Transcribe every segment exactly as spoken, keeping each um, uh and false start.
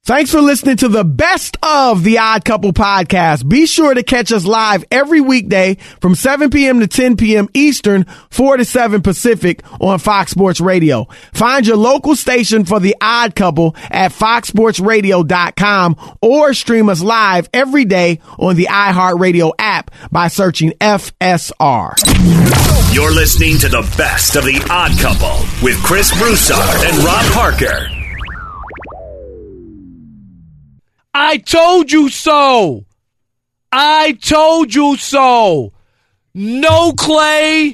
Thanks for listening to the best of the Odd Couple podcast. Be sure to catch us live every weekday from seven p.m. to ten p.m. Eastern, four to seven Pacific on Fox Sports Radio. Find your local station for the Odd Couple at fox sports radio dot com or stream us live every day on the iHeartRadio app by searching F S R. You're listening to the best of the Odd Couple with Chris Broussard and Rob Parker. I told you so. I told you so. No Clay,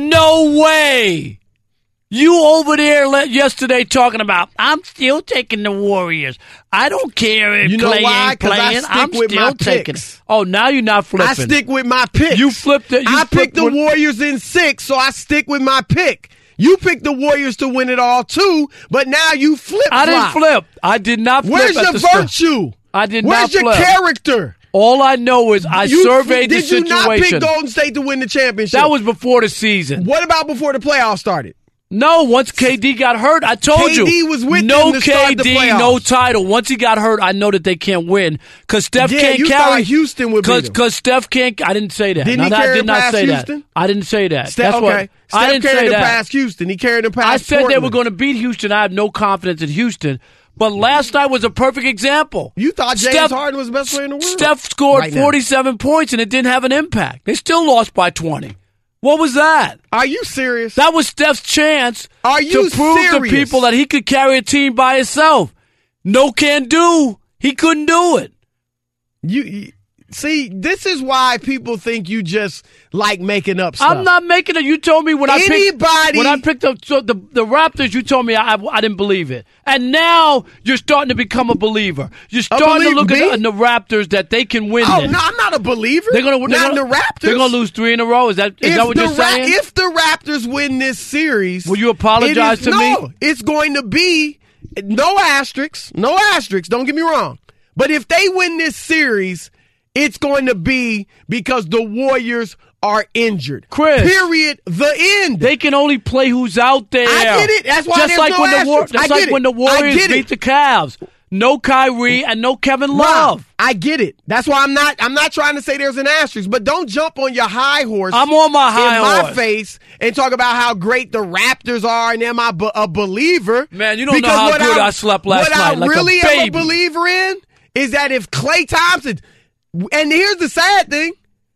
no way. You over there yesterday talking about, I'm still taking the Warriors. I don't care if you know Clay why? ain't playing. I stick I'm with still my taking picks. it. Oh, now you're not flipping. I stick with my picks. You flipped it. You I flipped picked the with- Warriors in six, so I stick with my pick. You picked the Warriors to win it all, too, but now you flip-flop. I didn't flip. I did not flip. Where's at your the start. virtue? I did Where's not your flip. character? All I know is I You- surveyed the Did you not pick situation. Golden State to win the championship? That was before the season. What about before the playoffs started? No, once K D got hurt, I told you. K D was with no them to start the K D, playoffs. no title. Once he got hurt, I know that they can't win because Steph Yeah, can't you carry. thought Houston would beat them. Because Steph can't. I didn't say that. Didn't no, he no, carry I did them not past say Houston? that. I didn't say that. Steph, That's what okay. I Steph didn't carried say them that. past Houston. He carried them past I said Portland. they were going to beat Houston. I have no confidence in Houston. But last night was a perfect example. You thought James Steph, Harden was the best player in the world? Steph scored Right now. forty-seven points and it didn't have an impact. They still lost by twenty. What was that? Are you serious? That was Steph's chance Are you to prove serious? to people that he could carry a team by himself. No can do. He couldn't do it. You, you see, this is why people think you just like making up stuff. I'm not making it. You told me when I picked Anybody- when I picked up so the the Raptors. You told me I, I I didn't believe it, and now you're starting to become a believer. You're starting believe- to look me? at the, the Raptors that they can win. Oh this. no, I'm not a believer. They're gonna they're not gonna, in the Raptors. They're gonna lose three in a row. Is that is If that what the you're Ra- saying? If the Raptors win this series, Will you apologize it is, to me? No, it's going to be no asterisks, no asterisks. Don't get me wrong, but if they win this series, it's going to be because the Warriors are injured. Chris. Period. The end. They can only play who's out there. I get it. That's why just there's like no when the War- asterisks. just I like get it. when the I Warriors get it. beat the Cavs. No Kyrie and no Kevin Love. Rob, I get it. That's why I'm not. I'm not trying to say there's an asterisk, but don't jump on your high horse. I'm on my high in my horse. face and talk about how great the Raptors are, and am I be- a believer? Man, you don't know Because how what good I slept last what night, I like a really am a baby. believer in is that if Klay Thompson, and here's the sad thing,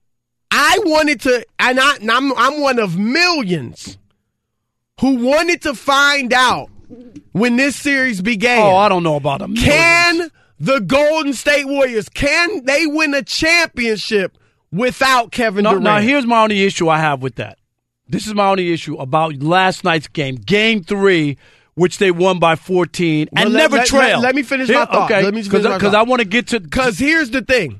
I wanted to, and, I, and I'm I'm one of millions who wanted to find out when this series began. Oh, I don't know about them. Can the Golden State Warriors, can they win a championship without Kevin No, Durant? now, here's my only issue I have with that. This is my only issue about last night's game, Game Three, which they won by fourteen and Well, let- never let- trailed. let- let me finish Here- my thought. Okay, Let me finish my because thought. I want to get to Because here's the thing.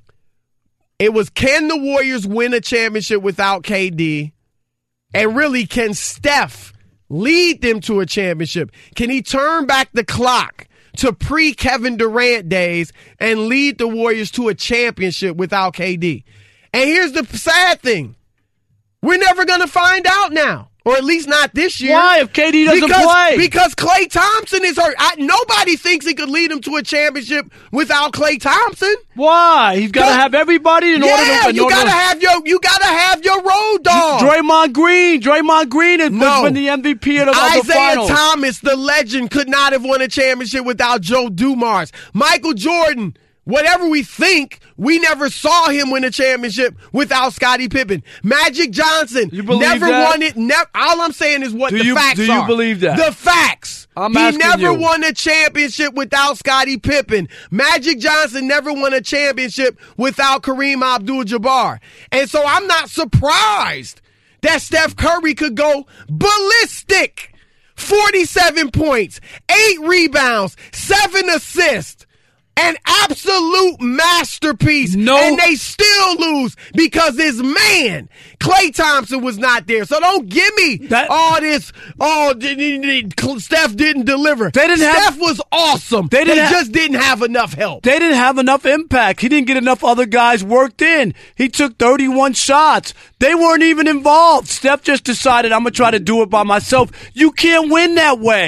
It was, can the Warriors win a championship without K D? And really, can Steph lead them to a championship? Can he turn back the clock to pre-Kevin Durant days and lead the Warriors to a championship without K D? And here's the sad thing. We're never going to find out now. Or at least not this year. Why, if K D doesn't because, play? Because Klay Thompson is hurt. I, nobody thinks he could lead them to a championship without Klay Thompson. Why? He's got to But- have everybody in yeah, order to. In you order gotta to, have your you gotta have your road dog. Draymond Green. Draymond Green has No. been the M V P of the, of the Isaiah finals. Thomas, the legend, could not have won a championship without Joe Dumars. Michael Jordan, whatever we think, we never saw him win a championship without Scottie Pippen. Magic Johnson You believe never that? won it. Never. All I'm saying is what Do the you- facts do you are. believe that? The facts. I'm he asking never you. won a championship without Scottie Pippen. Magic Johnson never won a championship without Kareem Abdul-Jabbar. And so I'm not surprised that Steph Curry could go ballistic. forty-seven points, eight rebounds, seven assists. An absolute masterpiece. No. And they still lose because his man, Klay Thompson, was not there. So don't give me That- all this, oh, did- did- did- Steph didn't deliver. They didn't Steph have- was awesome. They didn't They have- just didn't have enough help. They didn't have enough impact. He didn't get enough other guys worked in. He took thirty-one shots. They weren't even involved. Steph just decided, I'm going to try to do it by myself. You can't win that way.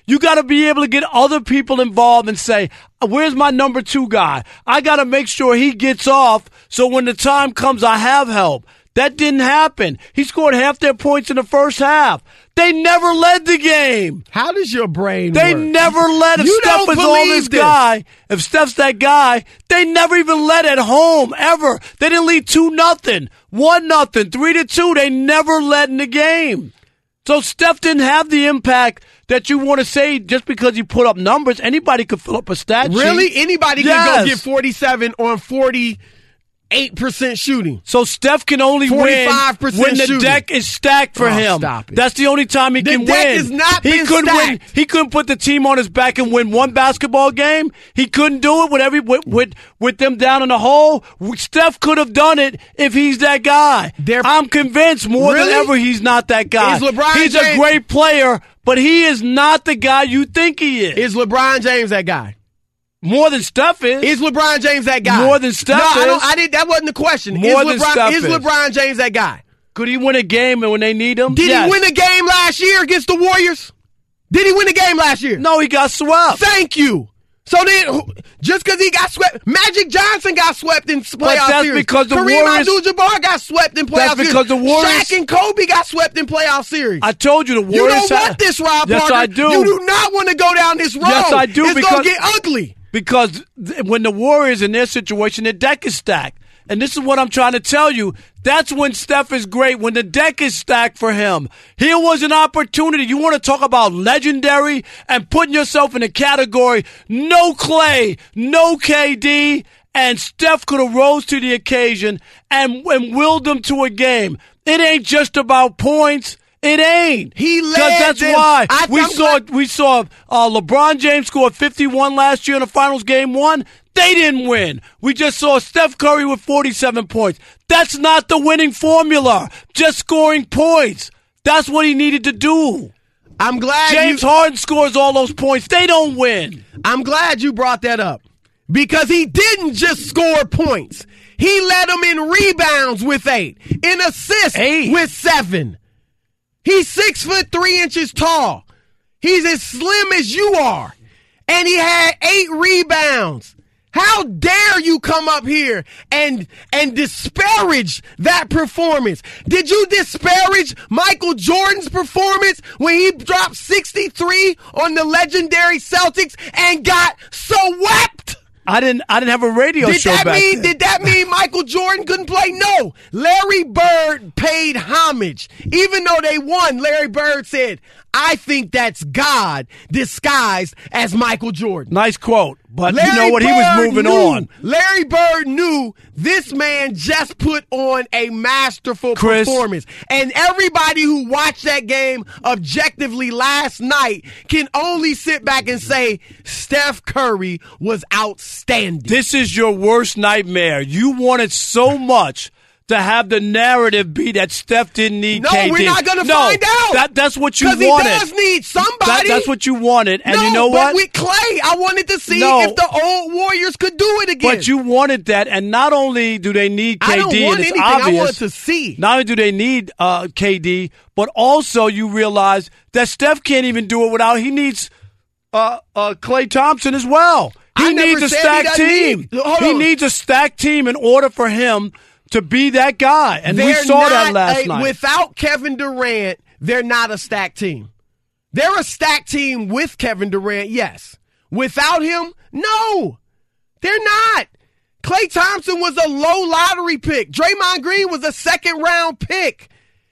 You got to be able to get other people involved and say, where's my number two guy? I got to make sure he gets off so when the time comes, I have help. That didn't happen. He scored half their points in the first half. They never led the game. How does your brain They work? never led. If You Steph don't was all believe this, this. guy, if Steph's that guy, they never even led at home, ever. They didn't lead two nothing, one nothing, three to two. They never led in the game. So Steph didn't have the impact that you want to say just because he put up numbers. Anybody could fill up a stat sheet. Really? Anybody Yes. can go get forty-seven on forty-eight percent shooting. So Steph can only win forty-five percent when the shooting. deck is stacked for Oh, him. stop it. That's the only time he The can deck win. has not he been couldn't win. stacked. He couldn't put the team on his back and win one basketball game. He couldn't do it with every with with, with them down in the hole. Steph could have done it if he's that guy. They're- I'm convinced more Really? than ever he's not that guy. Is LeBron he's a James- great player, but he is not the guy you think he is. Is LeBron James that guy? More than Steph is. Is LeBron James that guy? More than Steph no, I don't, is. I did. That wasn't the question. More is than LeBron, Steph is is. LeBron James that guy? Could he win a game and when they need him? Did Yes. he win a game last year against the Warriors? Did he win a game last year? No, he got swept. Thank you. So then, who- just because he got swept, Magic Johnson got swept in playoff that's series. because the Kareem Warriors- Abdul-Jabbar got swept in playoff That's series. because the Warriors- Shaq and Kobe got swept in playoff series. I told you the you Warriors. don't had- want this, Rob Yes, Parker. I do. You do not want to go down this road. Yes, I do, It's because- going to get ugly. Because th- when the Warriors in their situation, their deck is stacked. And this is what I'm trying to tell you. That's when Steph is great, when the deck is stacked for him. Here was an opportunity. You want to talk about legendary and putting yourself in a category, no Clay, no K D, and Steph could have rose to the occasion and, and willed them to a game. It ain't just about points. It ain't. He led Because that's them. why I- we I'm saw glad- we saw uh, LeBron James score fifty-one last year in the finals game one. They didn't win. We just saw Steph Curry with forty-seven points. That's not the winning formula. Just scoring points. That's what he needed to do. I'm glad James you, Harden scores all those points. They don't win. I'm glad you brought that up because he didn't just score points. He led them in rebounds with eight, in assists Eight. with seven. He's six foot three inches tall. He's as slim as you are. And he had eight rebounds. How dare you come up here and and disparage that performance? Did you disparage Michael Jordan's performance when he dropped sixty-three on the legendary Celtics and got swept? I didn't. I didn't have a radio Did show that back mean then. did that mean Michael Jordan couldn't play? No. Larry Bird paid homage. Even though they won, Larry Bird said, I think that's God disguised as Michael Jordan. Nice quote, but Larry you know what? He was Bird moving knew- on. Larry Bird knew this man just put on a masterful Chris. performance. And everybody who watched that game objectively last night can only sit back and say Steph Curry was outstanding. This is your worst nightmare. You wanted so much to have the narrative be that Steph didn't need No, K D. we're not gonna no, find out. That, that's what you Because he wanted. does need somebody. That- that's what you wanted. And no, you know but what? with Clay, I wanted to see No. if the old Warriors could do it again. But you wanted that, and not only do they need I K don't D, want and it's anything. I obvious. want to see. Not only do they need uh, K D, but also you realize that Steph can't even do it without. He needs uh, uh, Klay Thompson as well. He I never needs a said he stacked doesn't team. need- hold he on. needs a stacked team in order for him to be that guy, and we They're saw that not last a- night. Without Kevin Durant, they're not a stacked team. They're a stacked team with Kevin Durant, yes. Without him, no. They're not. Klay Thompson was a low lottery pick. Draymond Green was a second round pick.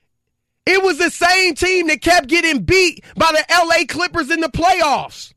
It was the same team that kept getting beat by the L A Clippers in the playoffs.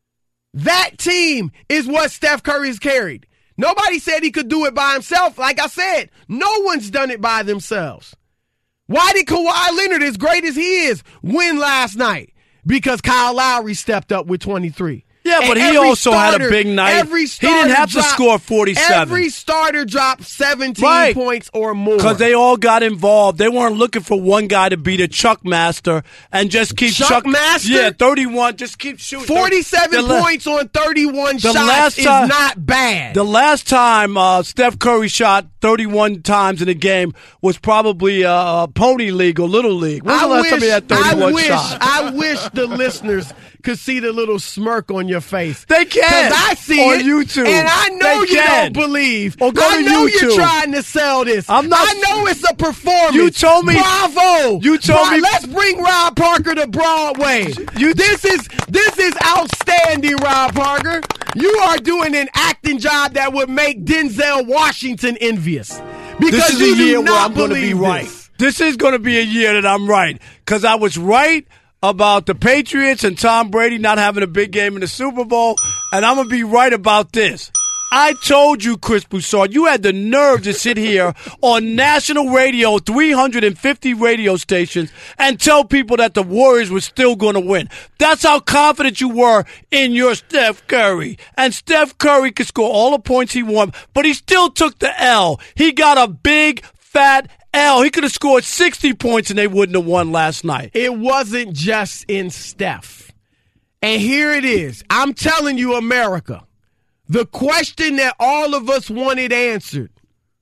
That team is what Steph Curry's carried. Nobody said he could do it by himself. Like I said, no one's done it by themselves. Why did Kawhi Leonard, as great as he is, win last night? Because Kyle Lowry stepped up with twenty-three. Yeah, but And he every also had a starter- big night. Every He starter didn't have to dropped- score forty-seven. Every starter dropped seventeen Right. points or more. Because they all got involved. They weren't looking for one guy to be the Chuck Master and just keep Chuck Chuck Master? Yeah, thirty-one. Just keep shooting. forty-seven The la- points on thirty-one the shots last is time- not bad. The last time uh, Steph Curry shot thirty-one times in a game was probably a uh, pony league or little league. When's the last wish, time you had thirty-one I wish, shots? I wish the listeners could see the little smirk on your face. They can. Because I see on it, YouTube. and I know They you can. don't believe. Or go I to know YouTube. you're trying to sell this. I'm not- I know it's a performance. You told me- Bravo. You told Bro, me- Let's bring Rob Parker to Broadway. You- this is this is outstanding, Rob Parker. You are doing an acting job that would make Denzel Washington envious. Because This is you a do year where not I'm going to be believe right. this. This is going to be a year that I'm right because I was right about the Patriots and Tom Brady not having a big game in the Super Bowl, and I'm going to be right about this. I told you, Chris Broussard, you had the nerve to sit here on national radio, three hundred fifty radio stations, and tell people that the Warriors were still going to win. That's how confident you were in your Steph Curry. And Steph Curry could score all the points he wanted, but he still took the L. He got a big, fat L. He could have scored sixty points and they wouldn't have won last night. It wasn't just in Steph. And here it is. I'm telling you, America, the question that all of us wanted answered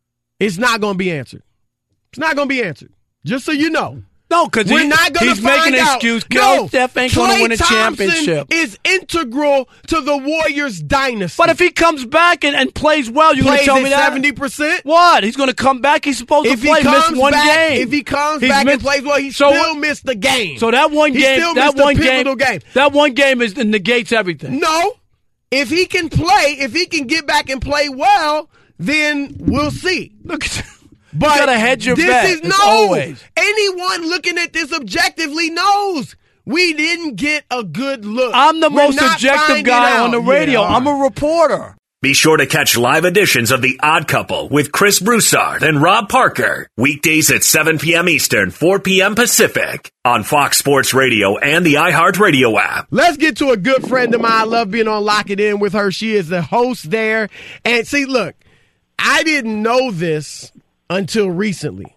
is not going to be answered. It's not going to be answered. Just so you know. No, because We're he, not gonna he's making find an out. excuse. No, No, Steph ain't going to Klay win a Thompson championship. is integral to the Warriors' dynasty. But if he comes back and, and plays well, you're going to plays tell at me that? seventy percent, What? He's going to come back? He's supposed if to play. he comes Missed one back, game. if he comes He's back missed- and plays well, he so, still missed the game. So that one he game, still that missed the one game, pivotal game. that one game is negates everything. No, if he can play, if he can get back and play well, then we'll see. Look, But you gotta hedge your this bet. is It's no. always. Anyone looking at this objectively knows we didn't get a good look. I'm the We're most not objective finding guy out. on the radio. Yeah, I'm a reporter. Be sure to catch live editions of The Odd Couple with Chris Broussard and Rob Parker. Weekdays at seven p.m. Eastern, four p.m. Pacific on Fox Sports Radio and the iHeartRadio app. Let's get to a good friend of mine. I love being on Lock It In with her. She is the host there. And see, look, I didn't know this until recently.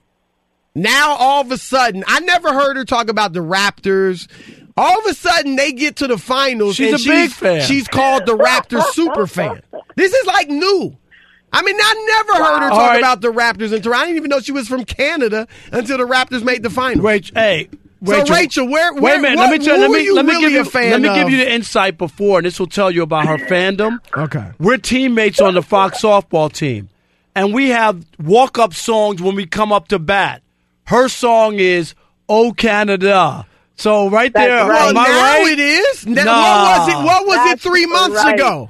Now, all of a sudden, I never heard her talk about the Raptors. All of a sudden, they get to the finals. She's and a she's, big fan. She's called the Raptors super fan. This is like new. I mean, I never heard her All talk right. about the Raptors until I didn't even know she was from Canada until the Raptors made the finals. Rachel, hey, So, Rachel, Rachel, where, wait where a minute. what, let me tell. who Let are me you let me really give you. a fan Let me give of? you the insight before, and this will tell you about her fandom. Okay. We're teammates on the Fox softball team, and we have walk-up songs when we come up to bat. Her song is "Oh Canada." So right That's there, right. Well, am I now right? it is. Now, Nah. What was it? What was That's it three months right. ago?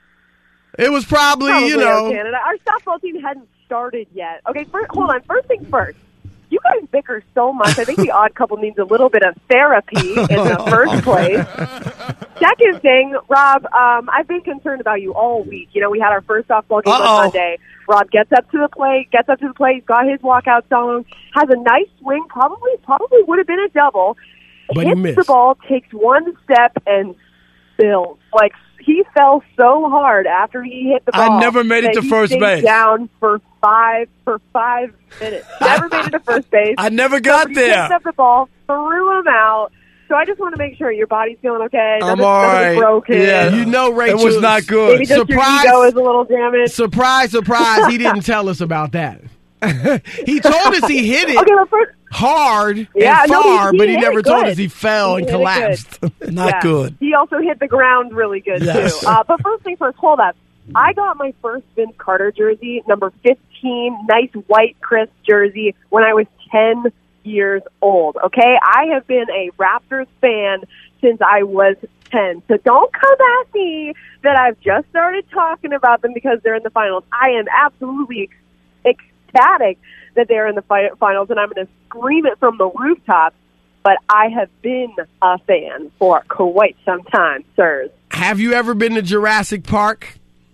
It was probably, Probably you know. Air Canada. Our softball team hadn't started yet. Okay, first, hold on. First things first. You guys bicker so much. I think the Odd Couple needs a little bit of therapy in the first place. Second thing, Rob, um, I've been concerned about you all week. You know, we had our first softball game Uh-oh. on Monday. Rob gets up to the plate, gets up to the plate, he's got his walkout song, has a nice swing, probably probably would have been a double. But he hits missed. the ball, takes one step, and spills. Like, he fell so hard after he hit the I ball. never made it that to he first stayed base. down for five for five minutes. Never made it to first base. I never got Somebody there. picked up the ball, threw him out. So I just want to make sure your body's feeling okay. I'm Nothing- all nothing right. broken. Yeah, You know, Rachel. It was not good. Maybe just Surprise. your ego is a little damaged. Surprise, surprise, he didn't tell us about that. He told us he hit it Okay, but first, hard Yeah, and no, he- far, he but he hit never it told good. us he fell He and hit it collapsed. Not yeah. good. He also hit the ground really good, Yes. too. Uh, but first thing first, hold up. I got my first Vince Carter jersey, number fifteen, nice white, crisp jersey, when I was ten years old, okay? I have been a Raptors fan since I was ten. So don't come at me that I've just started talking about them because they're in the finals. I am absolutely ec- ecstatic that they're in the fi- finals, and I'm going to scream it from the rooftops. But I have been a fan for quite some time, sirs. Have you ever been to Jurassic Park?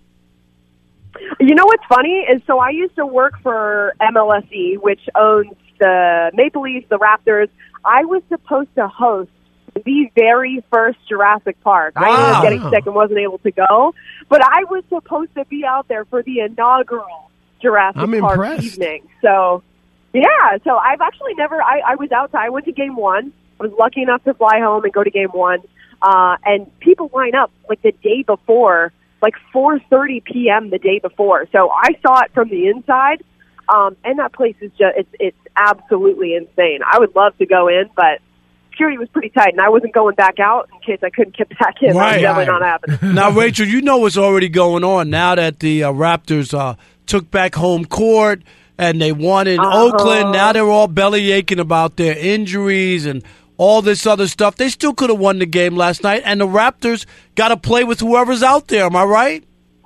You know what's funny is, so I used to work for M L S E, which owns the Maple Leafs, the Raptors. I was supposed to host the very first Jurassic Park. I ended Wow. up getting sick and wasn't able to go, but I was supposed to be out there for the inaugural Jurassic I'm Park impressed. evening. So, yeah, so I've actually never, I, I was outside. I went to game one. I was lucky enough to fly home and go to game one. Uh, and people line up like the day before, like four thirty p.m. the day before. So I saw it from the inside. Um, and that place is just, it's, it's absolutely insane. I would love to go in, but security was pretty tight, and I wasn't going back out in case I couldn't get back in. Right. That was definitely not happening. Now, Rachel, you know what's already going on now that the uh, Raptors uh, took back home court and they won in Uh-huh. Oakland. Now they're all belly aching about their injuries and all this other stuff. They still could have won the game last night, and the Raptors got to play with whoever's out there. Am I right?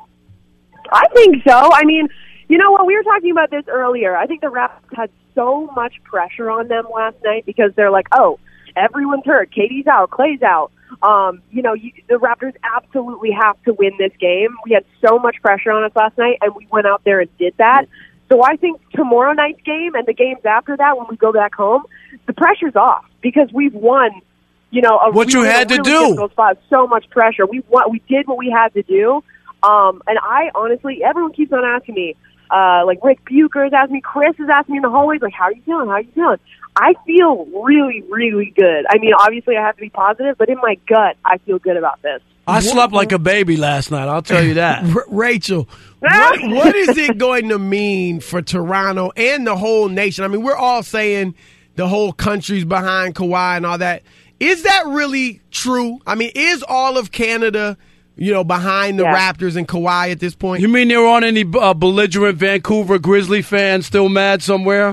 I think so. I mean, you know what? We were talking about this earlier. I think the Raptors had so much pressure on them last night because they're like, oh, everyone's hurt. K D's out. Clay's out. Um, you know, you, the Raptors absolutely have to win this game. We had so much pressure on us last night, and we went out there and did that. So I think tomorrow night's game and the games after that, when we go back home, the pressure's off because we've won. You know, a What you really, had to really do. difficult spot. So much pressure. We won, we did what we had to do. Um, and I honestly, everyone keeps on asking me, uh, like Rick Bucher is asking me, Chris is asking me in the hallways, like, how are you feeling? How are you feeling? I feel really, really good. I mean, obviously I have to be positive, but in my gut, I feel good about this. I slept like a baby last night, I'll tell you that. R- Rachel, what, what is it going to mean for Toronto and the whole nation? I mean, we're all saying the whole country's behind Kawhi and all that. Is that really true? I mean, is all of Canada, you know, behind the Yeah. Raptors and Kawhi at this point? You mean there aren't any uh, belligerent Vancouver Grizzly fans still mad somewhere?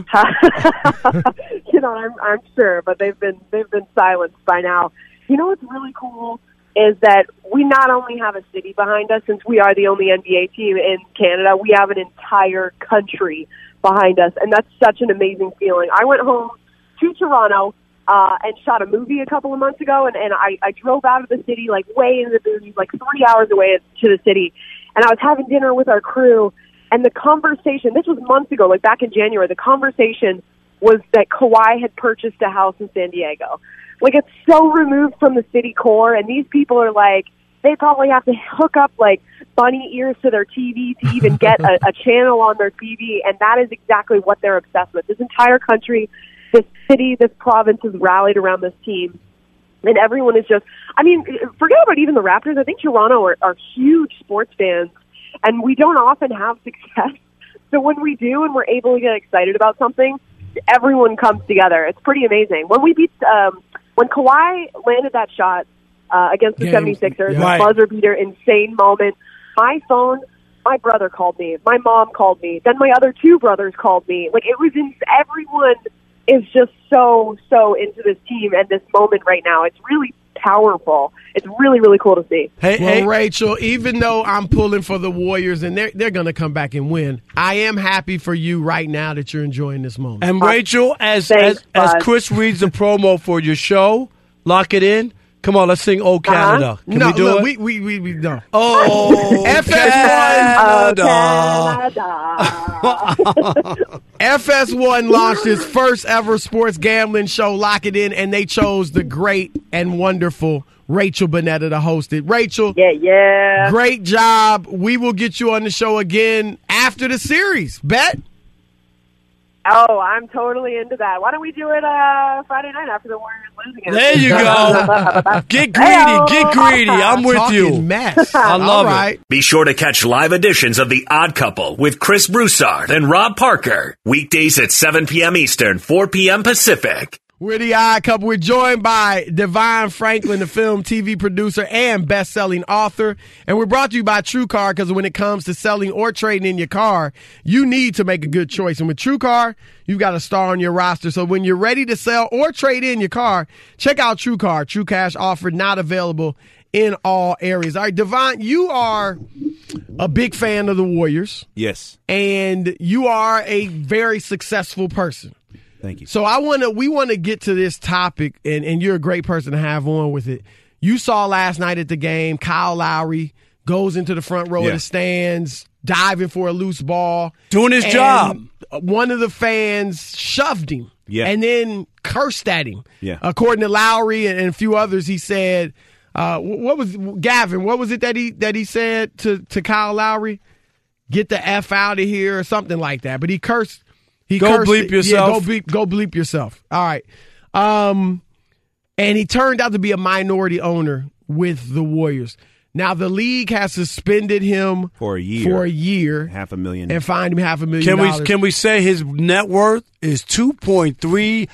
You know, I'm, I'm sure, but they've been they've been silenced by now. You know what's really cool is that we not only have a city behind us, since we are the only N B A team in Canada, we have an entire country behind us, and that's such an amazing feeling. I went home to Toronto uh, and shot a movie a couple of months ago, and, and I, I drove out of the city, like way into the boonies, like three hours away to the city, and I was having dinner with our crew, and the conversation, this was months ago, like back in January, the conversation was that Kawhi had purchased a house in San Diego. Like, it's so removed from the city core, and these people are like, they probably have to hook up, like, bunny ears to their T V to even get a, a channel on their T V, and that is exactly what they're obsessed with. This entire country, this city, this province has rallied around this team, and everyone is just, I mean, forget about even the Raptors. I think Toronto are, are huge sports fans, and we don't often have success. So when we do and we're able to get excited about something, everyone comes together. It's pretty amazing. When we beat, um, when Kawhi landed that shot uh, against the Game, seventy-sixers, yeah. the Right. buzzer beater, insane moment, my phone, my brother called me, my mom called me, then my other two brothers called me. Like, it was in, everyone is just so, so into this team and this moment right now. It's really powerful. It's really, really cool to see. Hey, Well, hey, Rachel, even though I'm pulling for the Warriors and they're they're going to come back and win, I am happy for you right now that you're enjoying this moment. and Rachel, as Thanks, as, as bud. Chris reads the promo for your show, lock it in. Come on, let's sing "Oh Canada." Can no, we do look, it? we we we, we no. oh, F S Oh, Canada. Canada. F S one launched its first ever sports gambling show, Lock It In, and they chose the great and wonderful Rachel Bonnetta to host it. Rachel, Yeah, yeah. great job. We will get you on the show again after the series. Bet? Oh, I'm totally into that. Why don't we do it uh, Friday night after the Warriors lose again? There you go. Get greedy, get greedy. I'm with Talking you. mess. I love All it. right. Be sure to catch live editions of The Odd Couple with Chris Broussard and Rob Parker. Weekdays at seven p.m. Eastern, four p.m. Pacific. We're the Odd Couple. We're joined by Devon Franklin, the film, T V producer, and best-selling author. And we're brought to you by TrueCar, because when it comes to selling or trading in your car, you need to make a good choice. And with TrueCar, you've got a star on your roster. So when you're ready to sell or trade in your car, check out TrueCar. True cash offer not available in all areas. All right, Devon, you are a big fan of the Warriors, Yes. and you are a very successful person. Thank you. So I want to, we want to get to this topic, and, and you're a great person to have on with it. You saw last night at the game, Kyle Lowry goes into the front row Yeah. of the stands, diving for a loose ball. Doing his and job. One of the fans shoved him Yeah. and then cursed at him. Yeah. According to Lowry and, and a few others, he said, uh, what was, Gavin, what was it that he, that he said to, to Kyle Lowry? Get the F out of here or something like that. But he cursed. He Go cursed bleep it. yourself. Yeah, go bleep, go bleep yourself. All right. Um, and he turned out to be a minority owner with the Warriors. Now, the league has suspended him For a year. for a year Half a million. and fined him half a million Can dollars. we can we say his net worth is two point three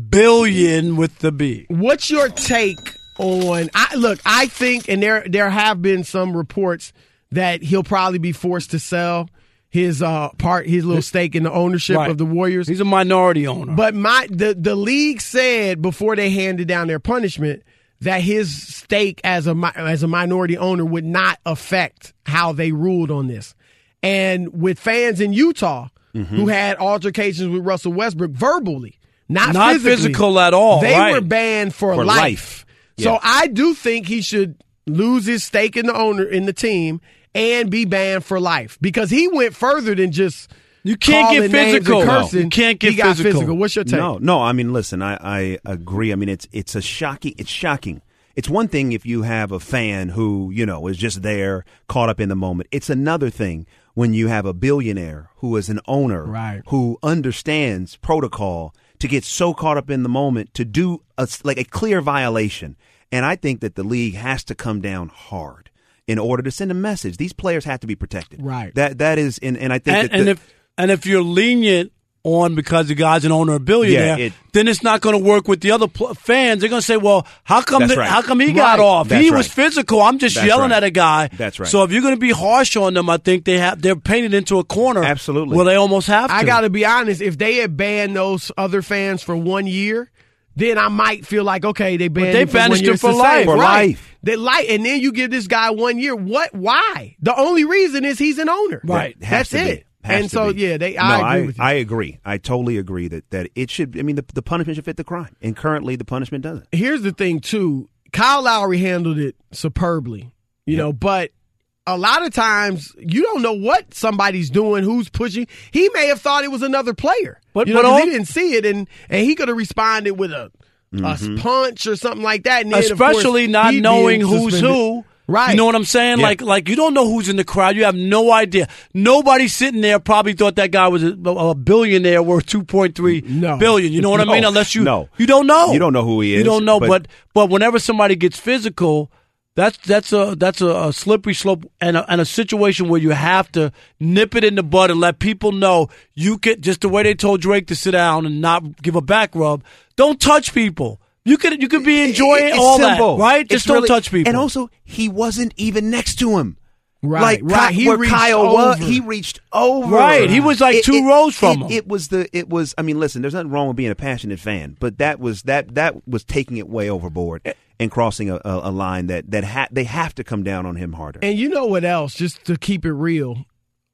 billion with the B? What's your take on? I look, I think, and there there have been some reports that he'll probably be forced to sell his uh, part, his little stake in the ownership Right. of the Warriors. He's a minority owner. But my the the league said before they handed down their punishment that his stake as a mi- as a minority owner would not affect how they ruled on this. And with fans in Utah Mm-hmm. who had altercations with Russell Westbrook verbally, not, Not physically, physical at all, they right. were banned for, For life. life. So Yeah. I do think he should lose his stake in the owner in the team and be banned for life because he went further than just You can't calling get names and physical. cursing. You can't get he got physical. What's your take? No, no. I mean, listen. I, I agree. I mean, it's it's a shocking. It's shocking. It's one thing if you have a fan who you know is just there, caught up in the moment. It's another thing when you have a billionaire who is an owner, Right. who understands protocol to get so caught up in the moment to do a, like a clear violation. And I think that the league has to come down hard in order to send a message. These players have to be protected. Right. That that is, and, and I think and, that and the, if and if you're lenient on because the guy's an owner, a billionaire, Yeah, it- then it's not going to work with the other pl- fans. They're going to say, "Well, how come? That's The, right. How come he got Right. off? That's he right. was physical. I'm just That's yelling right. at a guy." That's right. So if you're going to be harsh on them, I think they have they're painted into a corner. Absolutely. Where they almost have to. I got to be honest. If they had banned those other fans for one year, then I might feel like, okay, they banned they him for one banished year. him for It's the life. same. For right. life. They like, and then you give this guy one year. What? Why? The only reason is he's an owner. Right. That has That's to it. be. Has And to so, be. yeah, they. No, I agree with you. I agree. I totally agree that, that it should. I mean, the, the punishment should fit the crime, and currently the punishment doesn't. Here's the thing, too. Kyle Lowry handled it superbly, you know, but a lot of times you don't know what somebody's doing, who's pushing. He may have thought it was another player, But- you know, but 'cause all- he didn't see it, and and he could have responded with a, a punch or something like that. And then, of course, Especially not he knowing being who's suspended. who. Right. You know what I'm saying? Yeah. Like, like you don't know who's in the crowd. You have no idea. Nobody sitting there probably thought that guy was a, a billionaire worth two point three No. billion. You know what I No. mean? Unless you, No. you don't know. You don't know who he You is, don't know. But but- but, whenever somebody gets physical, that's that's a that's a, a slippery slope and a, and a situation where you have to nip it in the bud and let people know you can, just the way they told Drake to sit down and not give a back rub. Don't touch people. You could you could be enjoying It's all simple. that, right? Just It's don't really- touch people. And also, he wasn't even next to him. Right, like right. Ky- He where reached Kyle was, over. he reached over. Right, he was like two rows from it, him. It was the. It was. I mean, listen. There's nothing wrong with being a passionate fan, but that was that. That was taking it way overboard and crossing a, a, a line that that ha- they have to come down on him harder. And you know what else? Just to keep it real,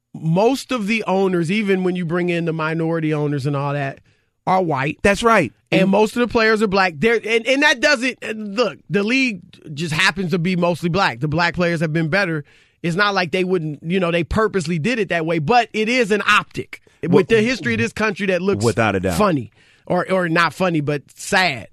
most of the owners, even when you bring in the minority owners and all that, are white. That's right. And most of the players are black. There, and, and that doesn't and look. The league just happens to be mostly black. The black players have been better. It's not like they wouldn't, you know, they purposely did it that way. But it is an optic with the history of this country that looks Without a doubt. funny, or or not funny, but sad.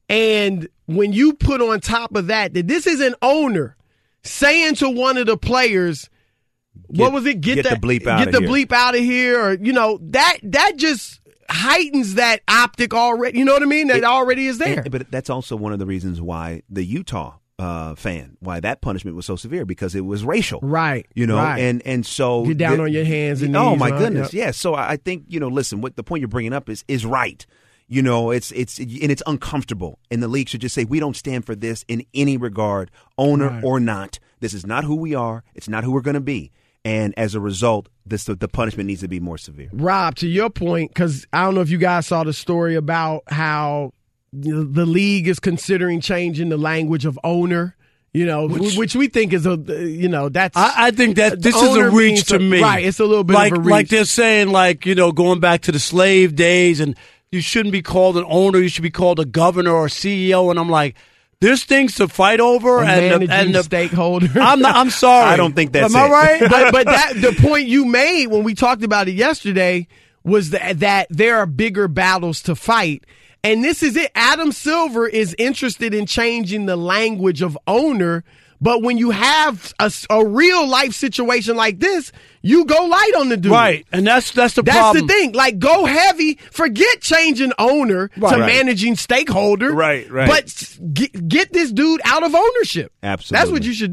And when you put on top of that that this is an owner saying to one of the players, what Get- was it? get the bleep Get outta the here. bleep out of here, or you know that that just heightens that optic already. You know what I mean? That It- already is there. And- but that's also one of the reasons why the Utah uh, fan, why that punishment was so severe, because it was racial. Right. You know, right. and and so Get down the- on your hands and oh knees, my right? goodness, Yep. yeah. So I I think, you know, listen, what the point you're bringing up is is right. You know, it's it's and it's uncomfortable, and the league should just say we don't stand for this in any regard, owner Right. or not. This is not who we are. It's not who we're going to be, and as a result, this the punishment needs to be more severe. Rob, to your point, because I don't know if you guys saw the story about how the league is considering changing the language of owner. You know, which, which we think is a, you know, that's. I, I think that this is owner a reach means to a- me. Right, it's a little bit like, of a reach. Like they're saying, like, you know, going back to the slave days, and you shouldn't be called an owner, you should be called a governor or a C E O. And I'm like, there's things to fight over. a and the, managing and the, stakeholder. I'm not, I'm sorry. I don't think that's Am I it. right? but but that the point you made when we talked about it yesterday was that, that there are bigger battles to fight. And this is it. Adam Silver is interested in changing the language of owner. But when you have a, a real life situation like this, you go light on the dude. Right. And that's that's the That's problem. the thing. Like, go heavy. Forget changing owner Right. to Right. managing stakeholder. Right, right. But get, get this dude out of ownership. Absolutely. That's what you should do.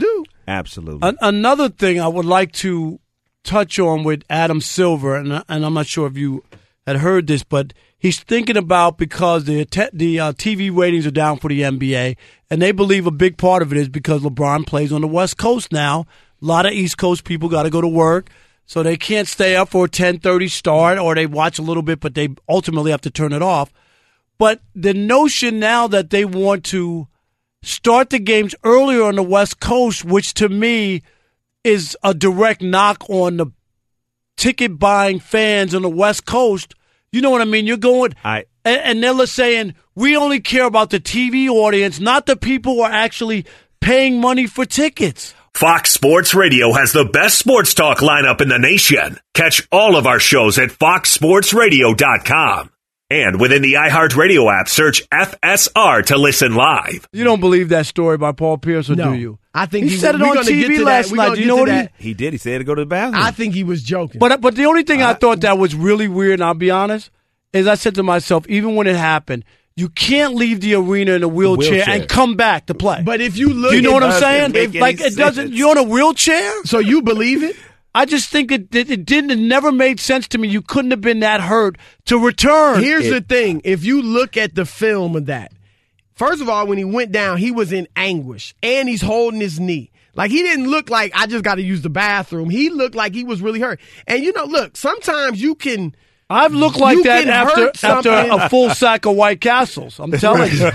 Absolutely. An- another thing I would like to touch on with Adam Silver, and, and I'm not sure if you had heard this, but he's thinking about because the te- the uh, T V ratings are down for the N B A, and they believe a big part of it is because LeBron plays on the West Coast now. A lot of East Coast people got to go to work, so they can't stay up for a ten thirty start, or they watch a little bit, but they ultimately have to turn it off. But the notion now that they want to start the games earlier on the West Coast, which to me is a direct knock on the ticket buying fans on the West Coast. You know what I mean? You're going, I, and, and they're saying, we only care about the T V audience, not the people who are actually paying money for tickets. Fox Sports Radio has the best sports talk lineup in the nation. Catch all of our shows at fox sports radio dot com. And within the iHeartRadio app, search F S R to listen live. You don't believe that story by Paul Pierce, or No. do you? I think he, he said it we're on gonna T get V to last that. We're night. gonna Do you get know to what he? that. he did. He said to go to the bathroom. I think he was joking. But but the only thing I thought that was really weird, and I'll be honest, is I said to myself, even when it happened, you can't leave the arena in a wheelchair, Wheelchair. and come back to play. But if you look, do you know at- what I'm doesn't saying? make If, any like it doesn't. sense. You're on a wheelchair. so you believe it? I just think it, it it didn't. It never made sense to me. You couldn't have been that hurt to return. Here's It- the thing: if you look at the film of that, first of all, when he went down, he was in anguish, and he's holding his knee. Like, he didn't look like, I just got to use the bathroom. He looked like he was really hurt. And, you know, look, sometimes you can. I've looked like You that can after hurt after something. a full sack of White Castles. I'm telling you.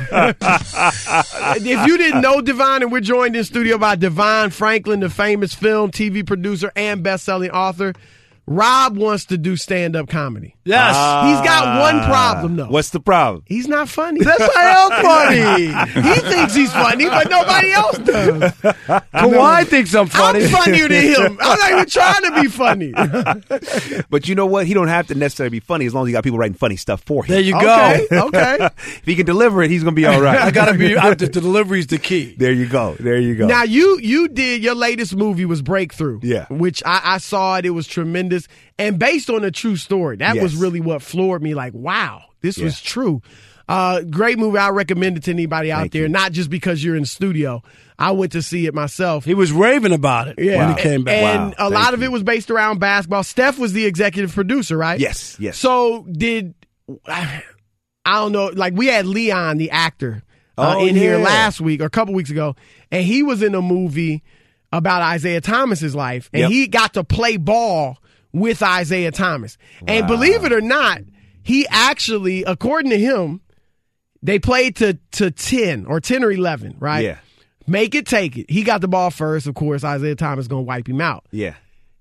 If you didn't know Devon, and we're joined in studio by Devon Franklin, the famous film, T V producer, and best-selling author. Rob wants to do stand-up comedy. Yes. He's got one problem, though. What's the problem? He's not funny. That's I am funny. He thinks he's funny, but nobody else does. Kawhi thinks I'm funny. I'm funnier than him. I'm not even trying to be funny. But you know what? He don't have to necessarily be funny as long as he got people writing funny stuff for him. There you Okay, go. okay. If he can deliver it, he's going to be all right. I gotta be. I, the, the delivery's the key. There you go. There you go. Now, you you did, your latest movie was Breakthrough. Yeah. Which I, I saw it. It was tremendous. And based on a true story. That Yes. was really what floored me. Like, wow, this Yeah. was true. Uh, great movie. I recommend it to anybody out Thank there, you. not just because you're in the studio. I went to see it myself. He was raving about it Yeah. when he came back. And Wow, a thank lot of you. it was based around basketball. Steph was the executive producer, right? Yes, yes. So did, I don't know, like we had Leon, the actor, uh, Oh, in here yeah. last week or a couple weeks ago, and he was in a movie about Isaiah Thomas's life, and Yep. he got to play ball with Isaiah Thomas. And believe it or not, he actually, according to him, they played to, to ten or ten or eleven, right? Yeah. Make it, take it. He got the ball first. Of course, Isaiah Thomas going to wipe him out. Yeah.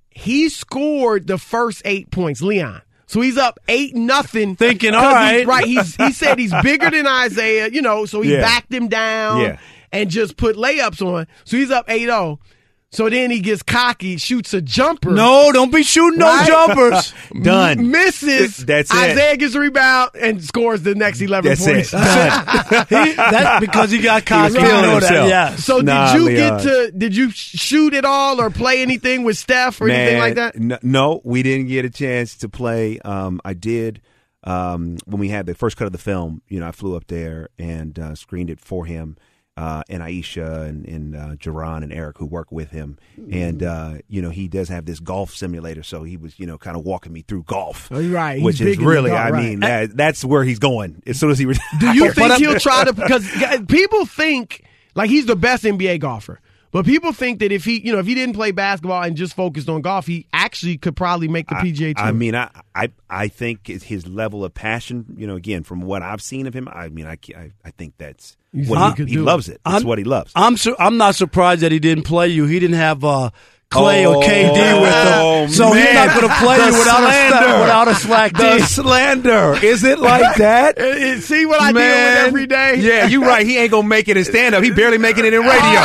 He scored the first eight points, Leon. So he's up eight nothing. Thinking, 'cause all he's- right. right. He's, he said he's bigger than Isaiah, you know, so he Yeah. backed him down Yeah. and just put layups on. So he's up eight oh. So then he gets cocky, shoots a jumper. No, don't be shooting no Right? jumpers. Done. M- misses. That's it. Isaiah gets a rebound and scores the next eleven That's points. it. Done. He- that's because he got cocky. feeling I know that, himself. yes. So Nah, did you Leon. get to? Did you sh- shoot at all or play anything with Steph or anything Man, like that? n- No, we didn't get a chance to play. Um, I did um, when we had the first cut of the film. You know, I flew up there and uh, screened it for him. Uh, and Aisha and, and uh, Jerron and Eric who work with him. And, uh, you know, he does have this golf simulator. So he was, you know, kind of walking me through golf. Oh, you're right. He's Which big is in the really, golf, I right. mean, that, that's where he's going as soon as he retires. Do you think I'm- he'll try to? Because people think like he's the best N B A golfer, but people think that if he, you know, if he didn't play basketball and just focused on golf, he actually could probably make the P G A Tour. I mean, I, I I think it's his level of passion, you know, again, from what I've seen of him, I mean, I, I, I think that's You what think he he, could he do loves it. That's I'm- what he loves. I'm su- I'm not surprised that he didn't play you. He didn't have uh, Clay Oh, or K D with him, so he's man. not going to play The you without a slander. slack, without a slack The D. slander. Is it like that? Uh, uh, See what I deal Man. with every day. Yeah, you're right. He ain't going to make it in stand-up. He barely making it in radio.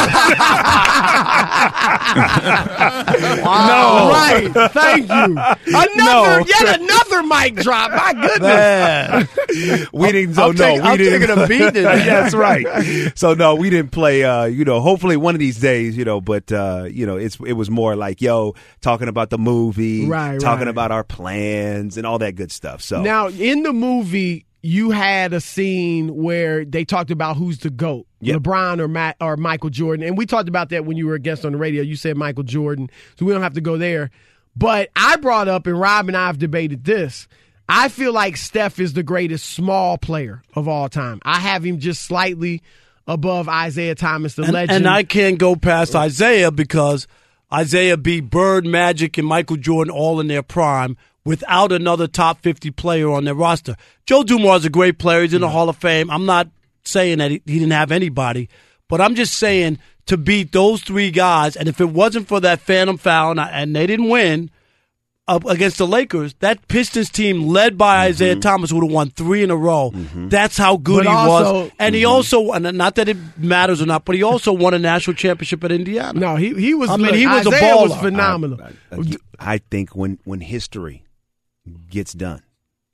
No, right. Thank you. Another, No. yet another mic drop. My goodness. Man. We didn't. So I'm no, taking- we I'm didn't. taking a beating. That's right. So no, we didn't play. Uh, you know, hopefully one of these days, you know. But uh, you know, it's it was more like, yo, talking about the movie, Right, talking right. about our plans and all that good stuff. So Now, in the movie, you had a scene where they talked about who's the GOAT, yep. LeBron or Matt or Michael Jordan. And we talked about that when you were a guest on the radio. You said Michael Jordan, so we don't have to go there. But I brought up, and Rob and I have debated this, I feel like Steph is the greatest small player of all time. I have him just slightly above Isaiah Thomas, the and, legend. And I can't go past Isaiah because Isaiah beat Bird, Magic, and Michael Jordan all in their prime without another top fifty player on their roster. Joe Dumars is a great player. He's in the Hall of Fame. I'm not saying that he, he didn't have anybody, but I'm just saying to beat those three guys, and if it wasn't for that phantom foul, and, I, and they didn't win uh, against the Lakers, that Pistons team led by mm-hmm. Isaiah Thomas would have won three in a row. Mm-hmm. That's how good but he also, was. And mm-hmm. he also, and not that it matters or not, but he also won a national championship at Indiana. No, he, he was, I mean, look, he was Isaiah a baller. was phenomenal. I, I, I think when, when history gets done,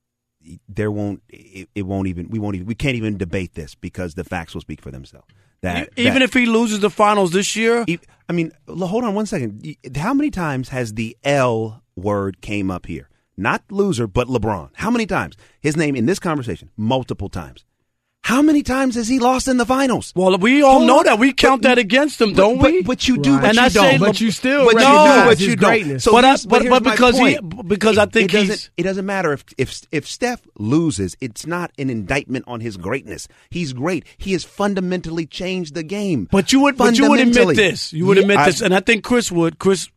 there won't it, it won't even we won't even we can't even debate this because the facts will speak for themselves. That even that, if he loses the finals this year, I mean, hold on one second. How many times has the L word came up here? Not loser, but LeBron. How many times? His name in this conversation, multiple times. How many times has he lost in the finals? Well, we all Hold know on. that. We count but, that against him, but, don't but, we? But you do, right. but and you I don't. say, but you still but you do, recognize but his you greatness. don't. So but I, here's, but, but, but because he, point. because I think it, it he's. doesn't, it doesn't matter if if if Steph loses. It's not an indictment on his greatness. He's great. He has fundamentally changed the game. But you would, but you would admit this. You would Yeah, admit I, this, and I think Chris would. Chris,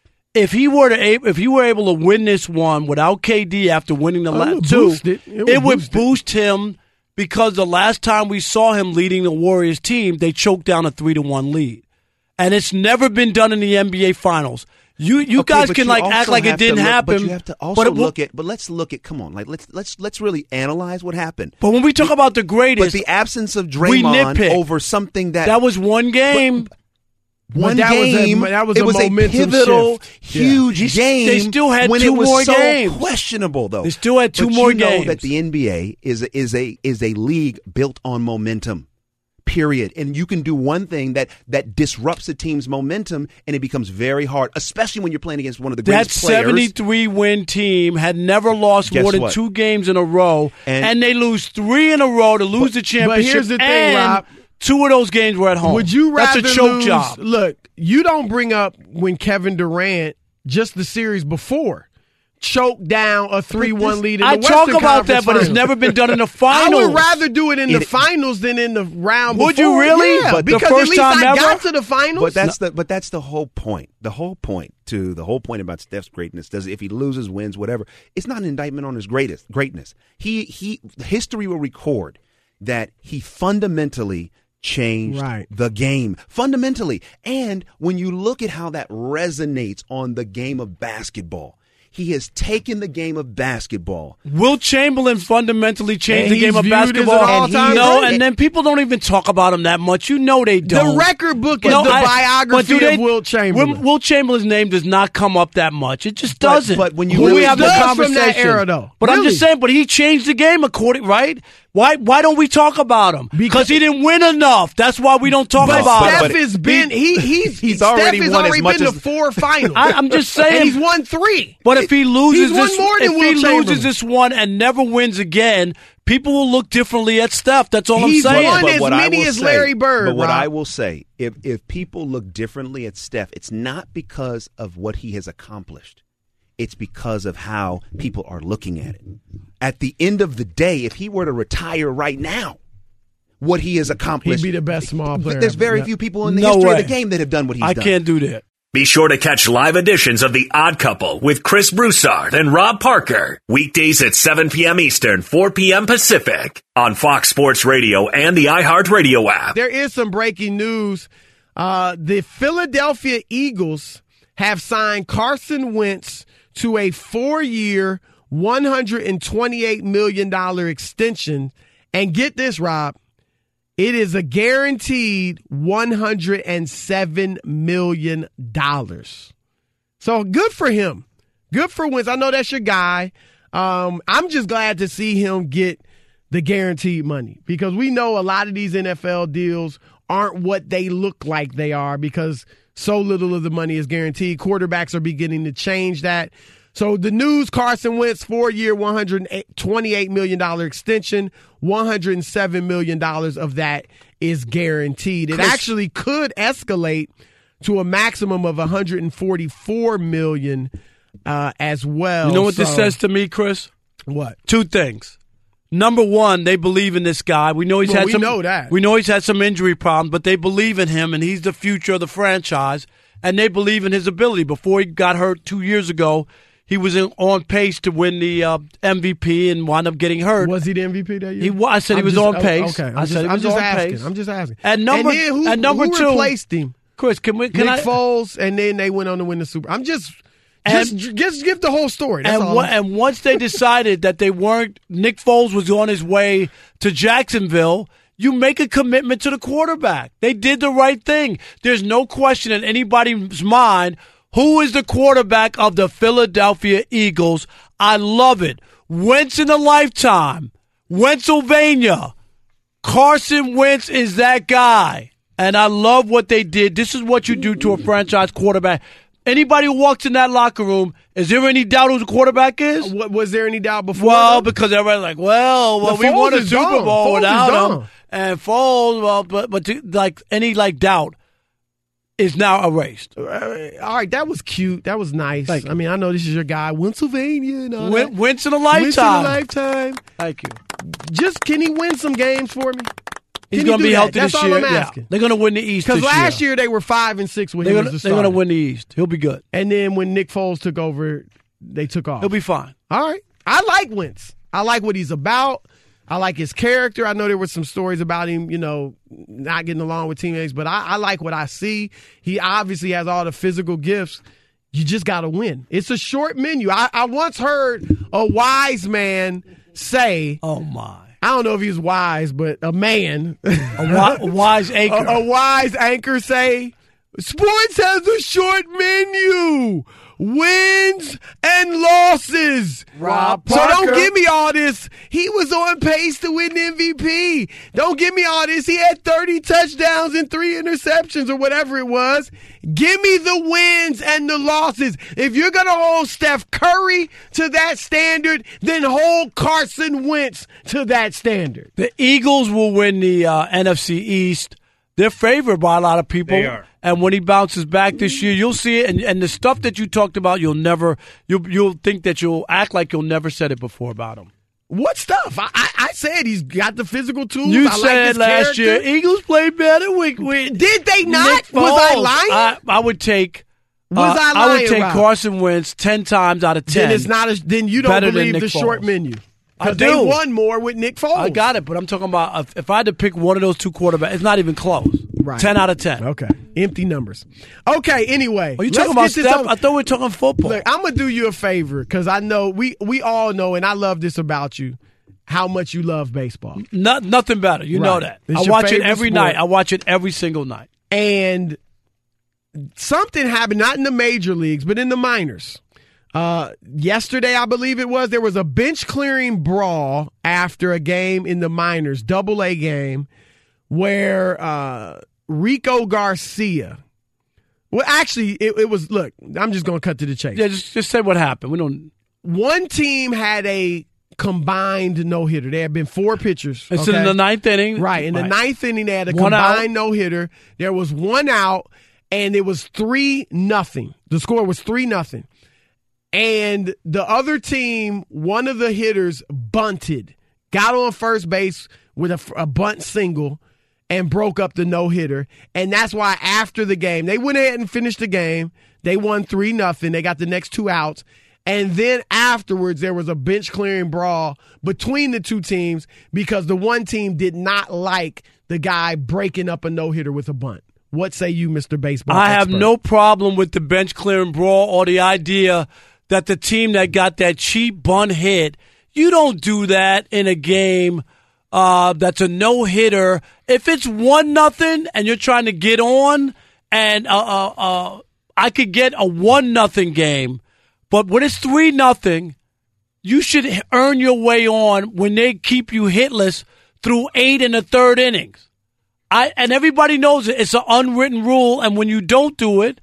if he were to, if he were able to win this one without K D after winning the Oh, last it would two, boost it. It would it would boost it. boost him. Because the last time we saw him leading the Warriors team, they choked down a three to one lead, and it's never been done in the N B A Finals. You you okay, guys but can you like also act like it have to didn't look- happen. But you have to also but it will- look at. But let's look at. Come on, like let's let's let's really analyze what happened. But when we talk about the greatest, But the absence of we Draymond nitpick. over something that that was one game. But, one that was a- game, that was it a was momentum a pivotal, shift. Yeah. huge They- game. they still had when two it was more so games. questionable, though. They still had two But more you know games. that the N B A is a, is a is a league built on momentum. Period. And you can do one thing that that disrupts a team's momentum, and it becomes very hard, especially when you're playing against one of the That greatest players. seventy-three win team had never lost Guess more than what? two games in a row, and, And- they lose three in a row to lose the championship. here's the thing, and Rob. two of those games were at home. Would you rather That's a choke lose, job. Look, you don't bring up when Kevin Durant, just the series before, choked down a three one lead in the I Western talk about Conference that, but it's Finals. never been done in the I finals. would rather do it in the It- finals than in the round Would before. you really? Yeah, But the because first at least time I ever? got to the finals. But that's the but that's the whole point. The whole point to the whole point about Steph's greatness does if he loses, wins, whatever. It's not an indictment on his greatest greatness. He he history will record that he fundamentally changed Right. the game fundamentally. And when you look at how that resonates on the game of basketball, he has taken the game of basketball. Will Chamberlain fundamentally changed And the game he's of viewed as basketball? an all-time no, great. and then people don't even talk about him that much. You know they don't. the record book is No, the I- but biography do they- of Will Chamberlain. Will, Will Chamberlain's name does not come up that much. It just But- doesn't. but when you When really we have the does from conversation, that era, though. But I'm Really. just saying. But he changed the game according, right? Why? Why don't we talk about him? Because he didn't win enough. That's why we don't talk But about Steph him. has been he he's he's Steph already has won as already much been as- to four finals. I, I'm just saying. and he's won three. But if he loses He's won this, more than if Will he Chamberlain. loses this one and never wins again, people will look differently at Steph. That's all He's I'm saying. won as what I many will as say- Larry Bird, But what Rob. I will say, if if people look differently at Steph, it's not because of what he has accomplished. It's because of how people are looking at it. At the end of the day, if he were to retire right now, what he has accomplished, He'd be the best small player There's ever. very Yeah. few people in the No history way. of the game that have done what he's I done. can't do that. Be sure to catch live editions of The Odd Couple with Chris Broussard and Rob Parker. Weekdays at seven p.m. Eastern, four p.m. Pacific on Fox Sports Radio and the iHeartRadio app. There is some breaking news. Uh, the Philadelphia Eagles have signed Carson Wentz to a four-year, one hundred twenty-eight million dollars extension. And get this, Rob, it is a guaranteed one hundred seven million dollars. So good for him. Good for Wentz. I know that's your guy. Um, I'm just glad to see him get the guaranteed money because we know a lot of these N F L deals aren't what they look like they are because so little of the money is guaranteed. Quarterbacks are beginning to change that. So the news, Carson Wentz, four-year, one hundred twenty-eight million dollars extension, one hundred seven million dollars of that is guaranteed. It Chris, actually could escalate to a maximum of one hundred forty-four million dollars uh, as well. You know what so, this says to me, Chris? What? Two things. Number one, they believe in this guy. We know he's well, had we some. know that. We know he's had some injury problems, but they believe in him, and he's the future of the franchise. And they believe in his ability. Before he got hurt two years ago, he was in, on pace to win the uh, M V P and wound up getting hurt. Was he the M V P that year? He was. I said I'm he was just, on pace. Okay, I'm I just, said he I'm was just on asking. pace. I'm just asking. And number and then who, and number who two, replaced him? Chris, can we? Can Nick I, Foles, and then they went on to win the Super. I'm just, And- just, just give the whole story. That's And, all. wa- I'm- and once they decided that they weren't, Nick Foles was on his way to Jacksonville, you make a commitment to the quarterback. They did the right thing. There's no question in anybody's mind who is the quarterback of the Philadelphia Eagles. I love it. Wentz in a lifetime. Pennsylvania. Carson Wentz is that guy. And I love what they did. This is what you do to a franchise quarterback. Anybody who walks in that locker room, is there any doubt who the quarterback is? What, was there any doubt before? Well, though? because everybody's like, well, well, The we Foles won a is Super gone. Bowl Foles is without him, gone. and Foles, well, but but to, like any like doubt is now erased. Uh, all right, that was cute. That was nice. Thank you. I mean, I know this is your guy, Pennsylvania. And all Win, that. wins in a Wins in lifetime. a lifetime. Thank you. Just can he win some games for me? He's Can going he to do be that? healthy That's this all year. I'm Yeah. asking. They're going to win the East Because this last year. year they were five and six when They're he going was to the they're going starter. to win the East. He'll be good. And then when Nick Foles took over, they took off. He'll be fine. All right. I like Wentz. I like what he's about. I like his character. I know there were some stories about him, you know, not getting along with teammates, but I, I like what I see. He obviously has all the physical gifts. You just got to win. It's a short menu. I, I once heard a wise man say, Oh, my. I don't know if he's wise, but a man, A, wi- a wise a, acre. a wise anchor say, sports has a short menu. Wins and losses. Rob So don't Parker. give me all this. He was on pace to win the M V P. Don't give me all this. He had thirty touchdowns and three interceptions or whatever it was. Give me the wins and the losses. If you're going to hold Steph Curry to that standard, then hold Carson Wentz to that standard. The Eagles will win the uh, N F C East. They're favored by a lot of people. They are. And when he bounces back this year, you'll see it. And, and the stuff that you talked about, you'll never, you'll, you'll think that you'll act like you'll never said it before about him. What stuff? I, I, I said he's got the physical tools. You I like said his last character. year, Eagles played better. We, we, Did they not? Nick Was I Foles. lying? I, I would take. Was uh, I I would lying, take Rob? Carson Wentz ten times out of ten. Then it's not. A, then you don't Better than believe Nick the short Foles. menu. I Because they do. won more with Nick Foles. I got it, but I'm talking about if, if I had to pick one of those two quarterbacks, it's not even close. Right. ten out of ten. Okay. Empty numbers. Okay. Anyway, Are you let's talking about get this Steph? over- I thought we were talking football. Look, I'm gonna do you a favor because I know we we all know, and I love this about you, how much you love baseball. No, nothing better. You know Right. that. It's I your watch it favorite every sport. night. I watch it every single night. And something happened, not in the major leagues, but in the minors. Uh, yesterday, I believe it was, there was a bench clearing brawl after a game in the minors, double A game, where uh, Rico Garcia. Well, actually, it, it was. Look, I'm just going to cut to the chase. Yeah, just just say what happened. We don't. One team had a combined no hitter. There had been four pitchers. It's okay? in the ninth inning. Right. In the Right. ninth inning, they had a One out. combined no hitter. There was one out, and it was three nothing. The score was three nothing. And the other team, one of the hitters bunted, got on first base with a, a bunt single, and broke up the no hitter. And that's why after the game, they went ahead and finished the game. They won three nothing. They got the next two outs. And then afterwards, there was a bench clearing brawl between the two teams because the one team did not like the guy breaking up a no-hitter with a bunt. What say you, Mister Baseball I have expert? no problem with the bench clearing brawl or the idea that the team that got that cheap bunt hit, you don't do that in a game uh, that's a no-hitter. If it's one nothing and you're trying to get on, and uh, uh, uh, I could get a one nothing game, but when it's three nothing, you should earn your way on when they keep you hitless through eight and a third innings. I and everybody knows it. It's an unwritten rule, and when you don't do it,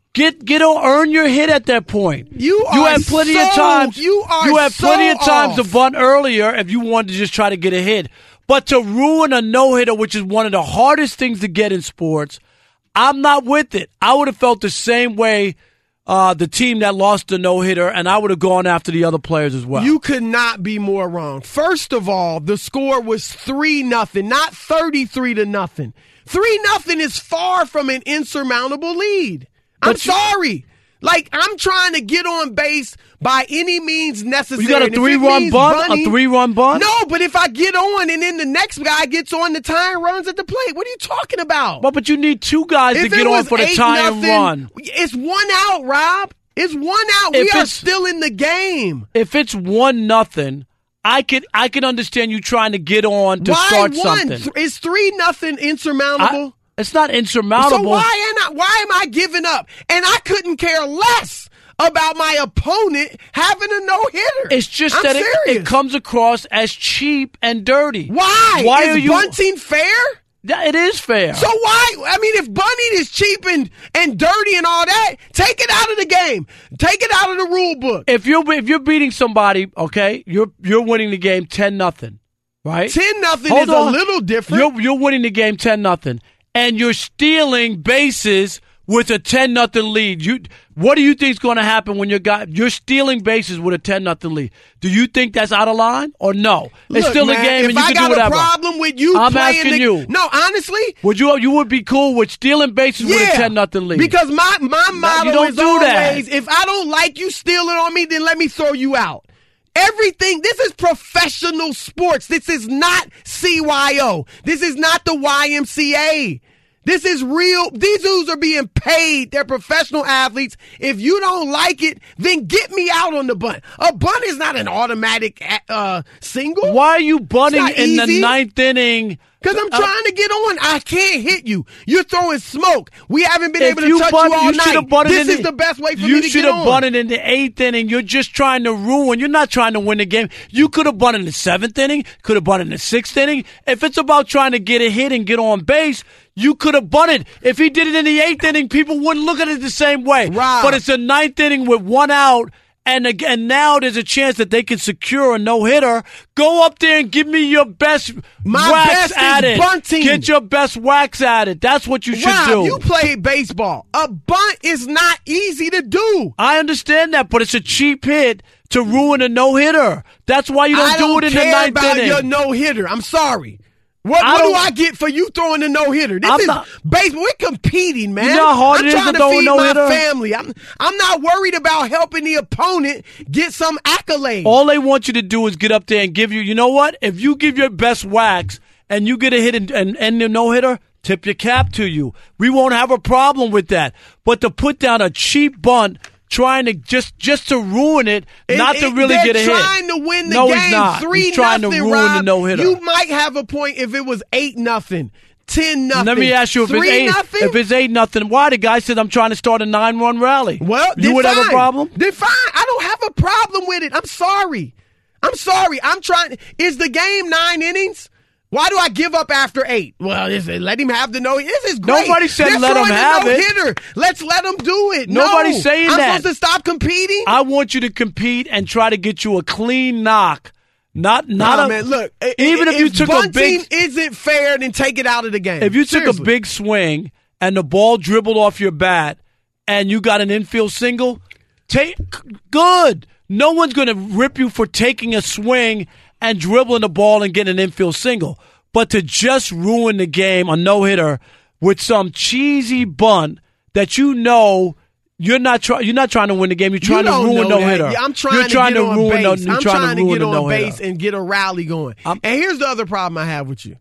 Get get on, earn your hit at that point. You are you had plenty so, of times. You are you had so plenty of times off. to bunt earlier if you wanted to just try to get a hit. But to ruin a no hitter, which is one of the hardest things to get in sports, I'm not with it. I would have felt the same way. Uh, the team that lost the no hitter, and I would have gone after the other players as well. You could not be more wrong. First of all, the score was three nothing, not thirty-three to nothing. Three nothing is far from an insurmountable lead. I'm But you- sorry. Like, I'm trying to get on base by any means necessary. You got a And if it three-run means bunt? bunting- A three-run bunt? No, but if I get on and then the next guy gets on, the tie and runs at the plate. What are you talking about? Well, but you need two guys If to get it on was for the eight tie and nothing, run. It's one out, Rob. It's one out. If we are it's- still in the game. If it's one nothing, I could I can understand you trying to get on to Why start one? something. Th- Is three nothing insurmountable? I, it's not insurmountable. So why am I, why am I giving up? And I couldn't care less about my opponent having a no hitter. It's just I'm that it, serious. it comes across as cheap and dirty. Why? Why is are you? bunting fair? Yeah, it is fair. So why? I mean, if bunting is cheap and, and dirty and all that, take it out of the game. Take it out of the rule book. if you're if you're beating somebody, okay, you're you're winning the game ten nothing, right? Ten nothing Hold is on. a little different. You're you're winning the game ten nothing, and you're stealing bases with a ten nothing lead. You what do you think is going to happen when you're got you're stealing bases with a ten nothing lead? Do you think that's out of line or no? It's Look, still man, a game, if and you I can got do whatever. a problem with you I'm playing asking the, you. No, honestly, Would you you would be cool with stealing bases with a ten nothing lead? Because my my motto don't is do always, that. if I don't like you stealing on me, then let me throw you out. Everything, this is professional sports. This is not C Y O. This is not the Y M C A. This is real. These dudes are being paid. They're professional athletes. If you don't like it, then get me out on the bunt. A bunt is not an automatic uh, single. Why are you bunting It's not in the easy. ninth inning? Because I'm Uh, trying to get on. I can't hit you. You're throwing smoke. We haven't been If able to you touch bunt- you all you should night. have bunted This in is the- the best way for You me to should get have on. bunted in the eighth inning. You're just trying to ruin. You're not trying to win the game. You could have bunted in the seventh inning. Could have bunted in the sixth inning. If it's about trying to get a hit and get on base, you could have bunted. If he did it in the eighth inning, people wouldn't look at it the same way. Rob. But it's the ninth inning with one out. And again, now there's a chance that they can secure a no-hitter. Go up there and give me your best My wax best is at it. bunting. Get your best wax at it. That's what you should Rob, do. you play baseball. A bunt is not easy to do. I understand that, but it's a cheap hit to ruin a no-hitter. That's why you don't, I don't do it in care the ninth about inning. your no hitter. I'm sorry. What, I what do don't- I get for you throwing a no hitter? This I'm is not- baseball. We're competing, man. You know how hard I'm it is trying to to throw a feed my no-hitter? family. I'm I'm not worried about helping the opponent get some accolade. All they want you to do is get up there and give you, you know what? If you give your best wax and you get a hit and, and, and the no-hitter, tip your cap to you. We won't have a problem with that. But to put down a cheap bunt, trying to just just to ruin it, And- not to and really they're get a hit. trying to win the no, game. he's not. Three he's trying nothing, to ruin Rob. the no-hitter. You might have a point if it was eight nothing, ten nothing. Let me ask you, if Three it's eight, nothing? if it's eight nothing, why the guy said I'm trying to start a nine-run rally? Well, you then would fine. have a problem? Then fine. I don't have a problem with it. I'm sorry. I'm sorry. I'm trying. Is the game nine innings? Why do I give up after eight? Well, is it, let him have the no. This is great. Nobody said They're let him throwing a have it. no-hitter. Let's let him do it. Nobody's no. saying I'm that. supposed to stop competing. I want you to compete and try to get you a clean knock. Not not Nah, a man. Look, even if, you took a bunting big isn't fair, then take it out of the game. if you took Seriously. a big swing and the ball dribbled off your bat and you got an infield single, take good. No one's going to rip you for taking a swing and dribbling the ball and getting an infield single. But to just ruin the game, a no-hitter, with some cheesy bunt that you know you're not trying you're not trying to win the game, you're trying You to don't ruin know no-hitter. that. Yeah, I'm trying you're to trying get to on ruin base. no, I'm you're trying to ruin get a on no-hitter. base and get a rally going. I'm- and here's the other problem I have with you.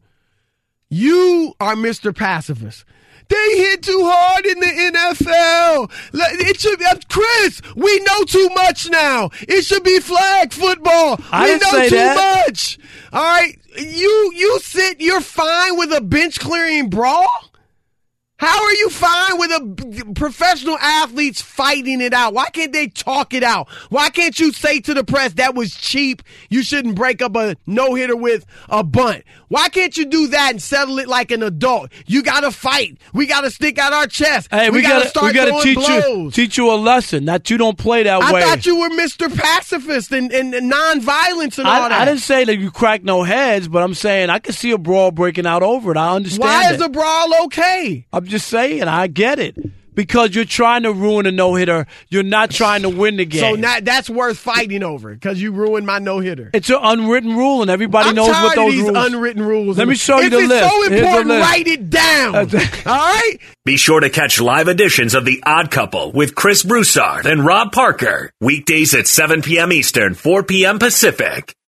You are Mister Pacifist. They hit too hard in the N F L. It should be, Chris, we know too much now. It should be flag football. I we didn't know say too that. much. All right. You you sit, you're fine with a bench clearing brawl? How are you fine with a professional athletes fighting it out? Why can't they talk it out? Why can't you say to the press that was cheap? You shouldn't break up a no-hitter with a bunt. Why can't you do that and settle it like an adult? You got to fight. We got to stick out our chest. Hey, we, we got to start we gotta teach blows. you teach you a lesson that you don't play that I way. I thought you were Mister Pacifist and, and, and nonviolence and I, all that. I didn't say that you crack no heads, but I'm saying I can see a brawl breaking out over it. I understand. Why it. is a brawl okay? I'm just saying, I get it. Because you're trying to ruin a no-hitter. You're not trying to win the game. So not, that's worth fighting over because you ruined my no-hitter. It's an unwritten rule, and everybody I'm knows what those of these rules unwritten rules. Let me show if you the it's list. If it's so important, list. write it down. All right? Be sure to catch live editions of The Odd Couple with Chris Broussard and Rob Parker. Weekdays at seven p.m. Eastern, four p.m. Pacific